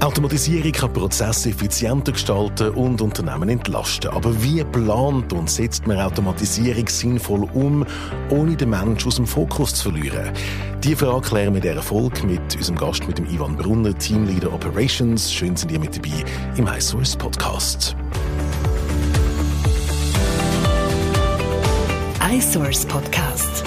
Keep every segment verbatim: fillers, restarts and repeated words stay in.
Automatisierung kann Prozesse effizienter gestalten und Unternehmen entlasten. Aber wie plant und setzt man Automatisierung sinnvoll um, ohne den Menschen aus dem Fokus zu verlieren? Diese Frage klären wir in dieser Folge mit unserem Gast, mit dem Ivan Brunner, Teamleader Operations. Schön, sind ihr mit dabei im iSource Podcast. iSource Podcast.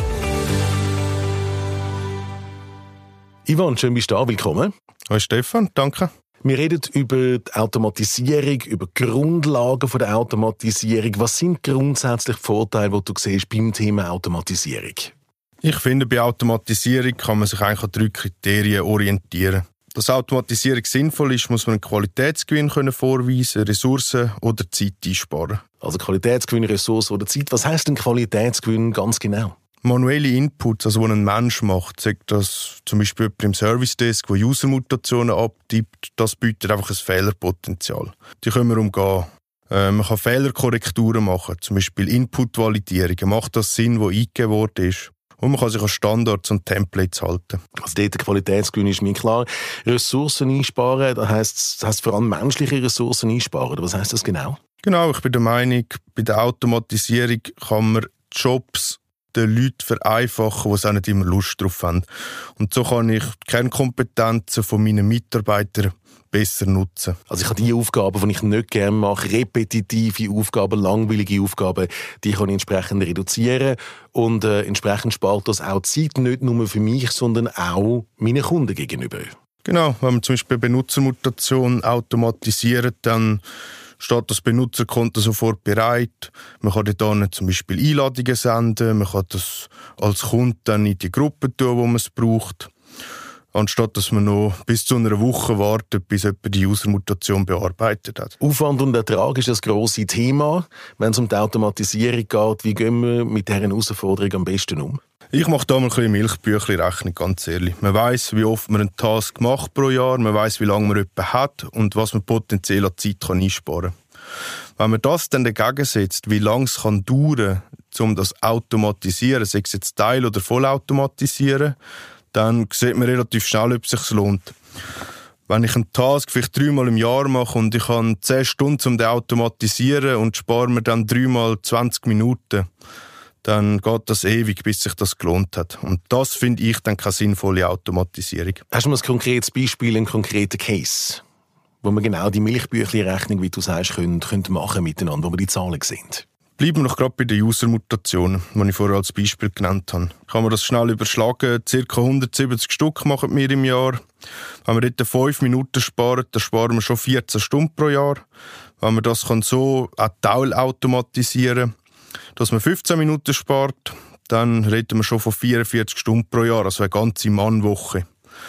Ivan, schön bist du da. Willkommen. Hallo Stefan, danke. Wir reden über die Automatisierung, über die Grundlagen der Automatisierung. Was sind grundsätzlich die Vorteile, die du siehst beim Thema Automatisierung? Ich finde, bei Automatisierung kann man sich eigentlich an drei Kriterien orientieren. Dass Automatisierung sinnvoll ist, muss man einen Qualitätsgewinn können vorweisen, Ressourcen oder Zeit einsparen. Also Qualitätsgewinn, Ressourcen oder Zeit. Was heisst denn Qualitätsgewinn ganz genau? Manuelle Inputs, also die ein Mensch macht, sagt das zum Beispiel jemand im Service-Desk, der User-Mutationen abtippt, das bietet einfach ein Fehlerpotenzial. Die können wir umgehen. Äh, man kann Fehlerkorrekturen machen, zum Beispiel Input-Validierungen. Macht das Sinn, der eingegeben worden ist? Und man kann sich an Standards und Templates halten. Also dort der Qualitätsgewinn ist mir klar. Ressourcen einsparen, das heisst, das heisst vor allem menschliche Ressourcen einsparen. Oder was heisst das genau? Genau, ich bin der Meinung, bei der Automatisierung kann man Jobs den Leuten vereinfachen, die es auch nicht immer Lust drauf haben. Und so kann ich die Kernkompetenzen von meinen Mitarbeitern besser nutzen. Also ich habe die Aufgaben, die ich nicht gerne mache, repetitive Aufgaben, langweilige Aufgaben, die kann ich entsprechend reduzieren. Und äh, entsprechend spart das auch Zeit, nicht nur für mich, sondern auch meinen Kunden gegenüber. Genau, wenn man zum Beispiel Benutzermutation automatisiert, dann steht das Benutzerkonto sofort bereit. Man kann dort zum Beispiel Einladungen senden, man kann das als Kunde dann in die Gruppe tun, wo man es braucht. Anstatt dass man noch bis zu einer Woche wartet, bis jemand die User-Mutation bearbeitet hat. Aufwand und Ertrag ist das grosse Thema. Wenn es um die Automatisierung geht, wie gehen wir mit dieser Herausforderung am besten um? Ich mache da mal ein bisschen Milchbüchli-Rechnung, ganz ehrlich. Man weiss, wie oft man einen Task macht pro Jahr, man weiss, wie lange man jemanden hat und was man potenziell an Zeit kann einsparen kann. Wenn man das dann dagegen setzt, wie lange es kann dauern, um das automatisieren, sei es jetzt Teil- oder Vollautomatisieren, dann sieht man relativ schnell, ob es sich lohnt. Wenn ich einen Task vielleicht dreimal im Jahr mache und ich habe zehn Stunden, um den automatisieren und spare mir dann dreimal zwanzig Minuten, dann geht das ewig, bis sich das gelohnt hat. Und das finde ich dann keine sinnvolle Automatisierung. Hast du mal ein konkretes Beispiel, einen konkreten Case, wo man genau die Milchbüchli-Rechnung, wie du sagst, können, können machen miteinander, wo wir die Zahlen sehen? Bleiben wir noch gerade bei den User-Mutationen, die ich vorher als Beispiel genannt habe. Kann man das schnell überschlagen? Circa hundertsiebzig Stück machen wir im Jahr. Wenn wir dort fünf Minuten sparen, dann sparen wir schon vierzehn Stunden pro Jahr. Wenn man das so auch teilautomatisieren kann, dass man fünfzehn Minuten spart, dann reden wir schon von vierundvierzig Stunden pro Jahr, also eine ganze Mannwoche.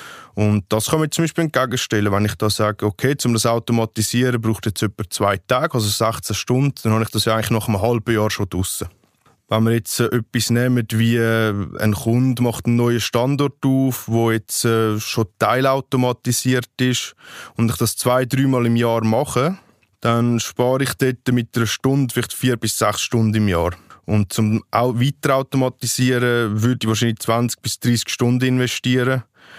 Und das kann man zum Beispiel entgegenstellen, wenn ich da sage, okay, um das zu automatisieren braucht jetzt etwa zwei Tage, also sechzehn Stunden, dann habe ich das ja eigentlich nach einem halben Jahr schon draussen. Wenn wir jetzt äh, etwas nehmen, wie äh, ein Kunde macht einen neuen Standort auf, der jetzt äh, schon teilautomatisiert ist und ich das zwei, dreimal im Jahr mache, dann spare ich dort mit einer Stunde vielleicht vier bis sechs Stunden im Jahr. Und zum weiter automatisieren würde ich wahrscheinlich zwanzig bis dreißig Stunden investieren.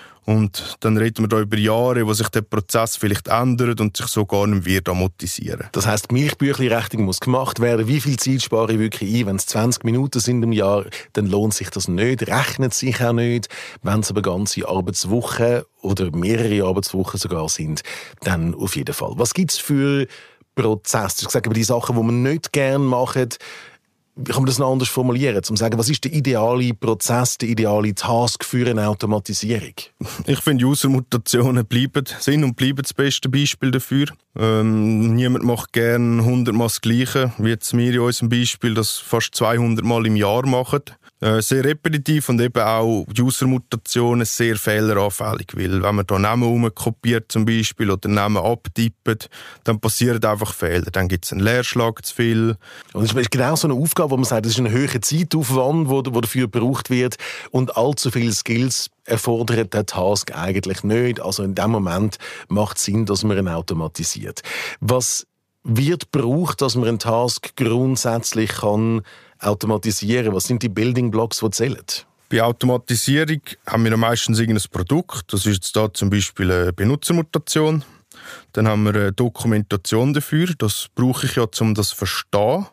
Und dann reden wir da über Jahre, wo sich der Prozess vielleicht ändert und sich so gar nicht wird amortisieren. Das heisst, die Milchbüchli-Rechnung muss gemacht werden. Wie viel Zeit spare ich wirklich ein? Wenn es zwanzig Minuten sind im Jahr, dann lohnt sich das nicht, rechnet sich auch nicht. Wenn es aber ganze Arbeitswochen oder mehrere Arbeitswochen sogar sind, dann auf jeden Fall. Was gibt es für Prozesse? Ich sage aber die Sachen, die man nicht gerne macht. Wie kann man das noch anders formulieren, um zu sagen, was ist der ideale Prozess, der ideale Task für eine Automatisierung? Ich finde, User-Mutationen bleiben, sind und bleiben das beste Beispiel dafür. Ähm, niemand macht gerne hundertmal das Gleiche, wie jetzt wir in unserem Beispiel das fast zweihundert Mal im Jahr machen. Äh, sehr repetitiv und eben auch User-Mutationen sehr fehleranfällig, weil wenn man da Namen rumkopiert zum Beispiel oder Namen abtippt, dann passieren einfach Fehler. Dann gibt es einen Leerschlag zu viel. Und das ist genau so eine Aufgabe, wo man sagt, das ist ein hoher Zeitaufwand, wo, wo dafür gebraucht wird und allzu viele Skills erfordert der Task eigentlich nicht. Also in dem Moment macht es Sinn, dass man ihn automatisiert. Was wird gebraucht, dass man einen Task grundsätzlich kann automatisieren? Was sind die Building Blocks, die zählen? Bei Automatisierung haben wir meistens irgendein Produkt. Das ist jetzt da zum Beispiel eine Benutzermutation. Dann haben wir eine Dokumentation dafür. Das brauche ich ja, um das zu verstehen.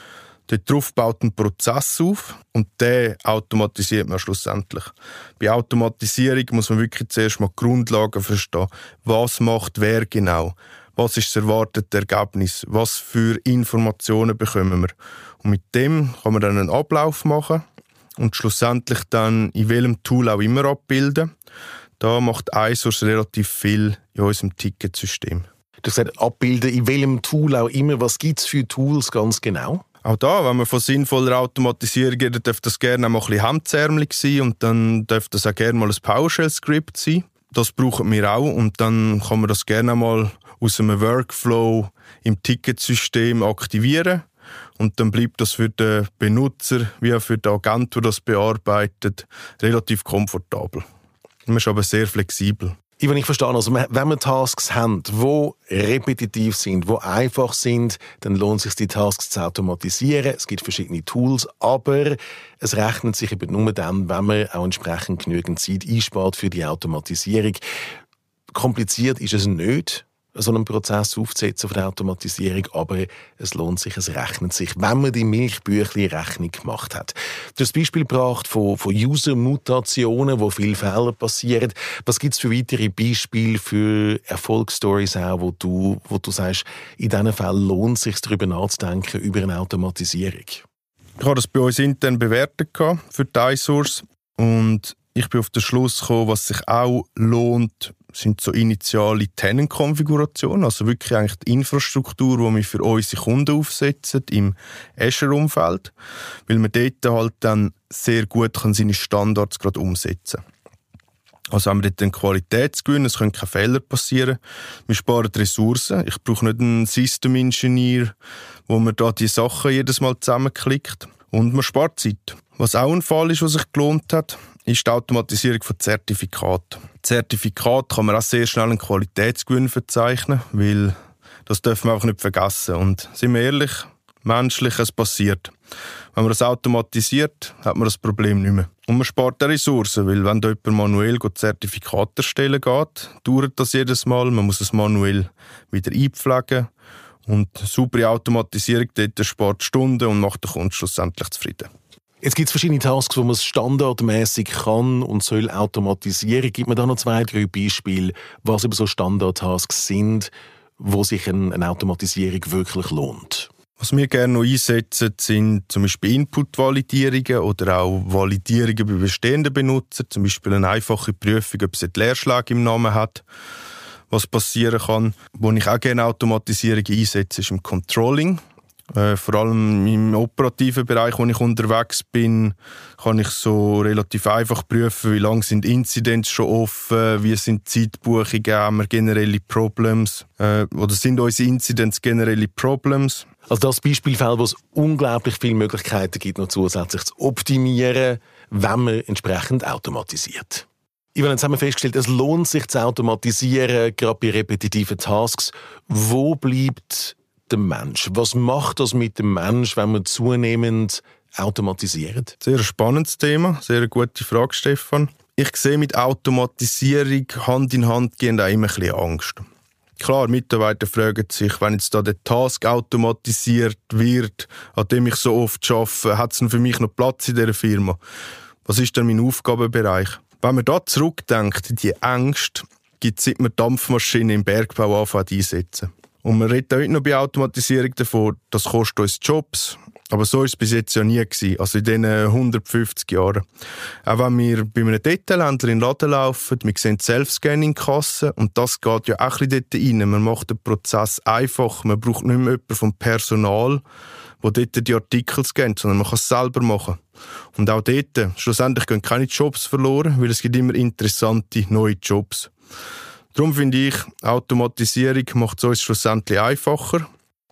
Darauf baut ein Prozess auf und den automatisiert man schlussendlich. Bei Automatisierung muss man wirklich zuerst mal die Grundlagen verstehen. Was macht wer genau? Was ist das erwartete Ergebnis? Was für Informationen bekommen wir? Und mit dem kann man dann einen Ablauf machen und schlussendlich dann in welchem Tool auch immer abbilden. Da macht iSource relativ viel in unserem Ticketsystem. Du hast gesagt, abbilden in welchem Tool auch immer. Was gibt es für Tools ganz genau? Auch da, wenn man von sinnvoller Automatisierung redet, darf das gerne auch mal ein bisschen hemdsärmelig sein und dann darf das auch gerne mal ein PowerShell-Skript sein. Das brauchen wir auch und dann kann man das gerne mal aus einem Workflow im Ticketsystem aktivieren und dann bleibt das für den Benutzer wie auch für den Agent, der das bearbeitet, relativ komfortabel. Man ist aber sehr flexibel. Ivan, ich verstehe, also wenn wir Tasks haben, die repetitiv sind, die einfach sind, dann lohnt es sich, die Tasks zu automatisieren. Es gibt verschiedene Tools, aber es rechnet sich eben nur dann, wenn man auch entsprechend genügend Zeit einspart für die Automatisierung. Kompliziert ist es nicht, so einen Prozess aufzusetzen für die Automatisierung, aber es lohnt sich, es rechnet sich, wenn man die Milchbüchli-Rechnung gemacht hat. Du hast das Beispiel gebracht von, von User-Mutationen, wo viele Fehler passieren. Was gibt es für weitere Beispiele für Erfolgsstories auch, wo du, wo du sagst, in diesen Fällen lohnt es sich, darüber nachzudenken, über eine Automatisierung? Ich habe das bei uns intern bewertet für die iSource und ich bin auf den Schluss gekommen, was sich auch lohnt, sind so initiale Tenant-Konfigurationen, also wirklich eigentlich die Infrastruktur, die wir für unsere Kunden aufsetzen im Azure-Umfeld, weil man dort halt dann sehr gut kann seine Standards gerade umsetzen kann. Also haben wir dort einen Qualitätsgewinn, es können keine Fehler passieren. Wir sparen Ressourcen. Ich brauche nicht einen System-Ingenieur, wo man da die Sachen jedes Mal zusammenklickt. Und man spart Zeit. Was auch ein Fall ist, was sich gelohnt hat, ist die Automatisierung von Zertifikaten. Zertifikat kann man auch sehr schnell einen Qualitätsgewinn verzeichnen, weil das dürfen wir auch nicht vergessen. Und sind wir ehrlich, menschlich, es passiert. Wenn man das automatisiert, hat man das Problem nicht mehr. Und man spart auch Ressourcen, weil wenn da jemand manuell Zertifikate erstellen geht, dauert das jedes Mal. Man muss es manuell wieder einpflegen. Und saubere Automatisierung dort spart Stunden und macht den Kunden schlussendlich zufrieden. Jetzt gibt es verschiedene Tasks, die man standardmäßig kann und soll automatisieren. Gibt mir da noch zwei, drei Beispiele, was über so Standardtasks sind, wo sich eine Automatisierung wirklich lohnt? Was wir gerne noch einsetzen, sind zum Beispiel Input-Validierungen oder auch Validierungen bei bestehenden Benutzern. Zum Beispiel eine einfache Prüfung, ob es einen Leerschlag im Namen hat, was passieren kann. Wo ich auch gerne Automatisierungen einsetze, ist im Controlling. Äh, vor allem im operativen Bereich, wo ich unterwegs bin, kann ich so relativ einfach prüfen, wie lange sind Incidents schon offen, wie sind Zeitbuchungen, haben wir generelle Problems, äh, oder sind unsere Incidents generelle Problems. Also das Beispielfeld, wo es unglaublich viele Möglichkeiten gibt, noch zusätzlich zu optimieren, wenn man entsprechend automatisiert. Ivan, jetzt haben wir festgestellt, es lohnt sich zu automatisieren, gerade bei repetitiven Tasks. Wo bleibt der Mensch? Was macht das mit dem Mensch, wenn man zunehmend automatisiert? Sehr spannendes Thema, sehr eine gute Frage, Stefan. Ich sehe mit Automatisierung Hand in Hand gehen auch immer ein bisschen Angst. Klar, Mitarbeiter fragen sich, wenn jetzt da der Task automatisiert wird, an dem ich so oft arbeite, hat es denn für mich noch Platz in dieser Firma? Was ist denn mein Aufgabenbereich? Wenn man da zurückdenkt, die Ängste gibt es, seit man Dampfmaschinen im Bergbau anfangen einsetzen. Und man redet heute noch bei Automatisierung davon, das kostet uns Jobs. Aber so war es bis jetzt ja nie gewesen, also in diesen hundertfünfzig Jahren. Auch wenn wir bei einem Detailhändler in den Laden laufen, wir sehen Self-Scanning-Kassen und das geht ja auch ein bisschen dort rein. Man macht den Prozess einfach, man braucht nicht mehr jemanden vom Personal, der dort die Artikel scannt, sondern man kann es selber machen. Und auch dort, schlussendlich gehen keine Jobs verloren, weil es gibt immer interessante neue Jobs. Darum finde ich, Automatisierung macht es uns schlussendlich einfacher.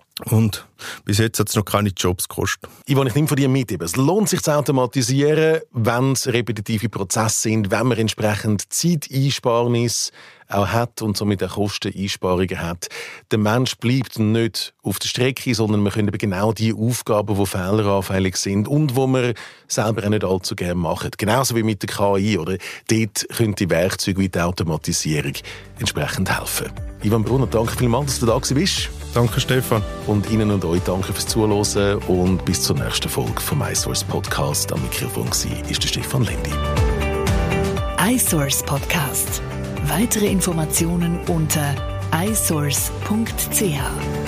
Und bis jetzt hat es noch keine Jobs gekostet. Ivan, ich nehme von dir mit. Es lohnt sich zu automatisieren, wenn es repetitive Prozesse sind, wenn man entsprechend Zeiteinsparnis auch hat und somit auch Kosteneinsparungen hat. Der Mensch bleibt nicht auf der Strecke, sondern wir können genau die Aufgaben, die fehleranfällig sind und die wir selber auch nicht allzu gerne machen. Genauso wie mit der K I. Oder? Dort können die Werkzeuge wie die Automatisierung entsprechend helfen. Ivan Brunner, danke vielmals, dass du da bist. Danke, Stefan. Und Ihnen und euch danke fürs Zuhören und bis zur nächsten Folge vom iSource Podcast. Am Mikrofon war ist der Stefan Lendi. iSource Podcast. Weitere Informationen unter i source punkt c h.